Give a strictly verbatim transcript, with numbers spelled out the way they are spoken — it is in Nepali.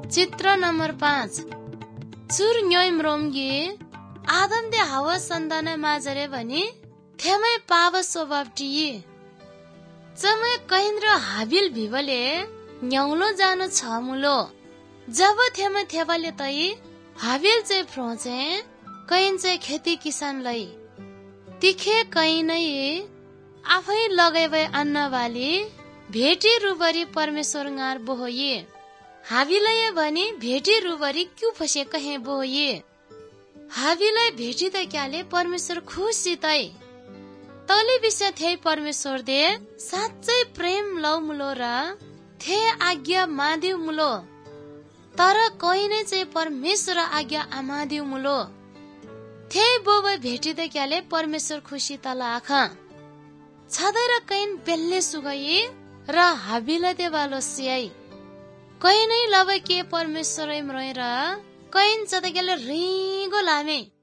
चित्र नंबर पाँच चुर न्योइम रोमगी आदम दे हावा संतान माझरे भनी थेमै पाव स्वभाव टिए चमै कहिन्द्र हाबिल भिवले न्याउलो जानु छ मुलो जब थेमै थेवाले तै हाबिल चाहिँ फ्रोचे कहिन चाहिँ खेती किसान लै तिखे कहीं नै आफै लगाए अन्न वाली भेटी रुबरी परमेश्वर गार बोहोये हाबिलय भने भेटी रुबरी क्यों फसे कहे बोहोये हाबिलय भेटी त क्याले परमेश्वर खुसी तै तले विषय थे परमेश्वर दे साँच्चै प्रेम लौ मुलो र थे आज्ञा मादिउ मुलो तर कहीं नै चाहिँ परमेश्वर आज्ञा आमादिउ मुलो थे बोबे भेटी त क्याले परमेश्वर खुसी तला आखा छदै र कैन बेल्ले सुगई र हाबिल देवालो सियाई कहीं नै लबे के परमेश्वर मरेर कैन चतकेले रिगो लामे